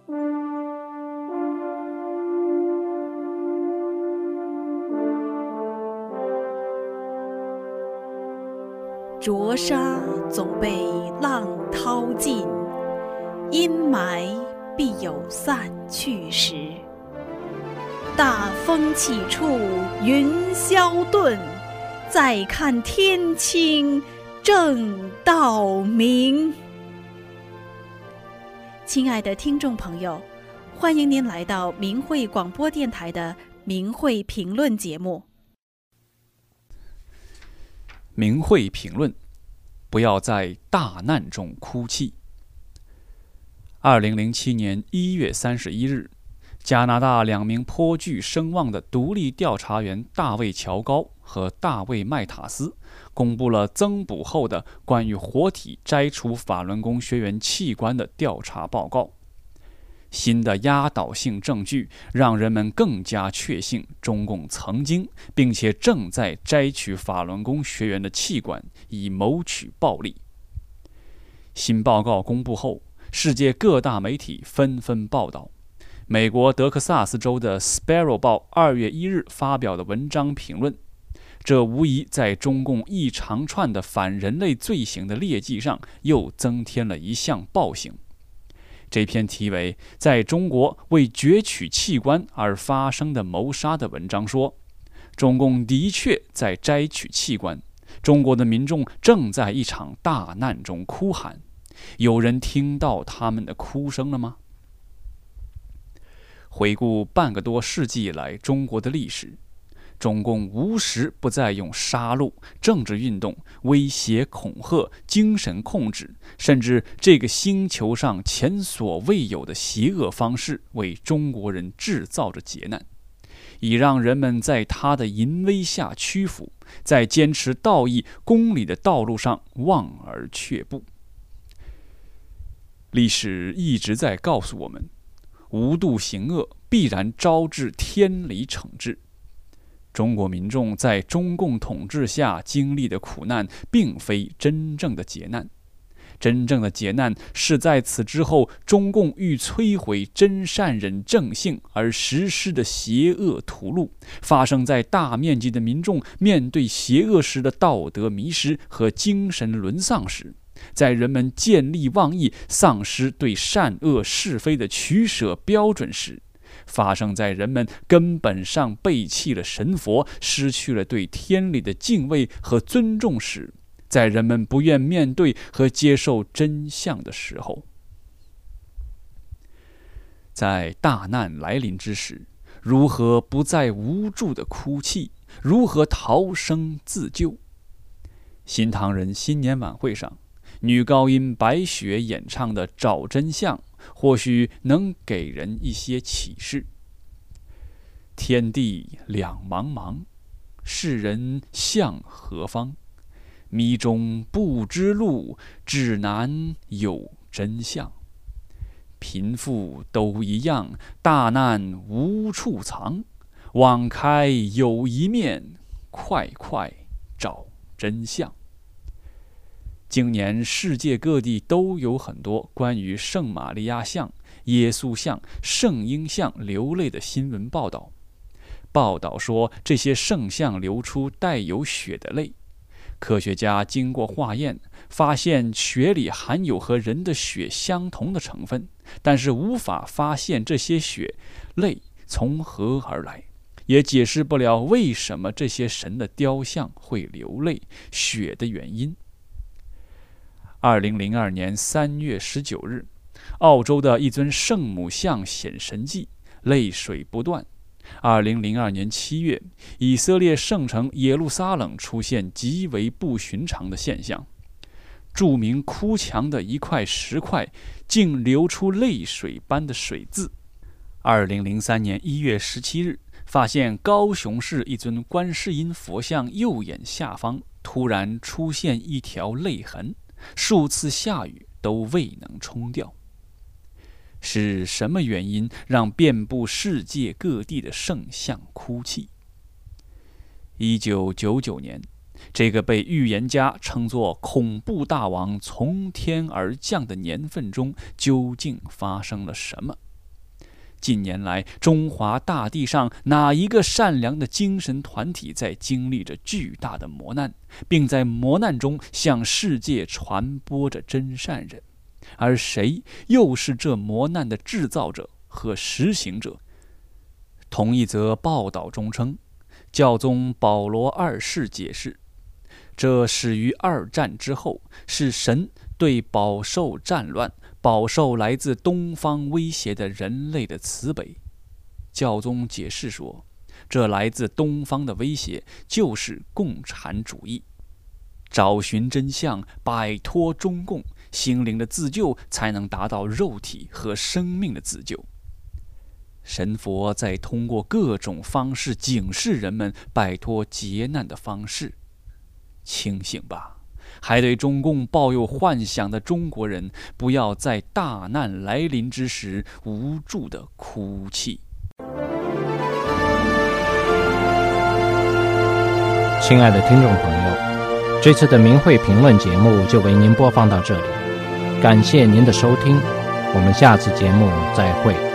浊沙总被浪淘尽，阴霾必有散去时。大风起处云霄遁，再看天清正道明。亲爱的听众朋友，欢迎您来到明慧广播电台的明慧评论节目。 明慧评论，不要在大难中哭泣。2007年1月31日，加拿大2名颇具声望的独立调查员大卫·乔高和大卫·麦塔斯公布了增补后的关于活体摘除法轮功学员器官的调查报告。新的压倒性证据让人们更加确信中共曾经并且正在摘取法轮功学员的器官，以谋取暴利。新报告公布后，世界各大媒体纷纷报道。美国德克萨斯州的 Sparrow 报2月1日发表的文章评论，这无疑在中共一长串的反人类罪行的劣迹上又增添了一项暴行。这篇题为《在中国为攫取器官而发生的谋杀》的文章说，中共的确在摘取器官，中国的民众正在一场大难中哭喊，有人听到他们的哭声了吗？回顾半个多世纪以来中国的历史，中共无时不再用杀戮、政治运动、威胁、恐吓、精神控制，甚至这个星球上前所未有的邪恶方式，为中国人制造着劫难，以让人们在他的淫威下屈服，在坚持道义公理的道路上望而却步。历史一直在告诉我们，无度行恶必然招致天理惩治。中国民众在中共统治下经历的苦难，并非真正的劫难。真正的劫难是在此之后，中共欲摧毁真善忍正性而实施的邪恶屠戮，发生在大面积的民众面对邪恶时的道德迷失和精神沦丧时，在人们见利忘义、丧失对善恶是非的取舍标准时，发生在人们根本上背弃了神佛，失去了对天理的敬畏和尊重时，在人们不愿面对和接受真相的时候。在大难来临之时，如何不再无助的哭泣？如何逃生自救？新唐人新年晚会上，女高音白雪演唱的《找真相》或许能给人一些启示。天地两茫茫，世人向何方？迷中不知路，指南有真相。贫富都一样，大难无处藏。网开有一面，快快找真相。今年世界各地都有很多关于圣玛利亚像、耶稣像、圣婴像流泪的新闻报道。报道说，这些圣像流出带有血的泪。科学家经过化验，发现血里含有和人的血相同的成分，但是无法发现这些血泪从何而来，也解释不了为什么这些神的雕像会流泪血的原因。2002年3月19日，澳洲的一尊圣母像显神迹，泪水不断。2002年7月，以色列圣城耶路撒冷出现极为不寻常的现象，著名哭墙的一块石块竟流出泪水般的水渍。2003年1月17日，发现高雄市一尊观世音佛像右眼下方突然出现一条泪痕，数次下雨都未能冲掉。是什么原因让遍布世界各地的圣像哭泣？1999年，这个被预言家称作恐怖大王从天而降的年份中，究竟发生了什么？ 近年来，中华大地上哪一个善良的精神团体在经历着巨大的磨难，并在磨难中向世界传播着真善人？而谁又是这磨难的制造者和实行者？同一则报道中称，教宗保罗二世解释，这始于二战之后，是神对饱受战乱、饱受来自东方威胁的人类的慈悲。教宗解释说，这来自东方的威胁就是共产主义。找寻真相，摆脱中共，心灵的自救才能达到肉体和生命的自救。神佛在通过各种方式警示人们摆脱劫难的方式。清醒吧，还对中共抱有幻想的中国人，不要在大难来临之时无助地哭泣。 亲爱的听众朋友，这次的明慧评论节目就为您播放到这里，感谢您的收听，我们下次节目再会。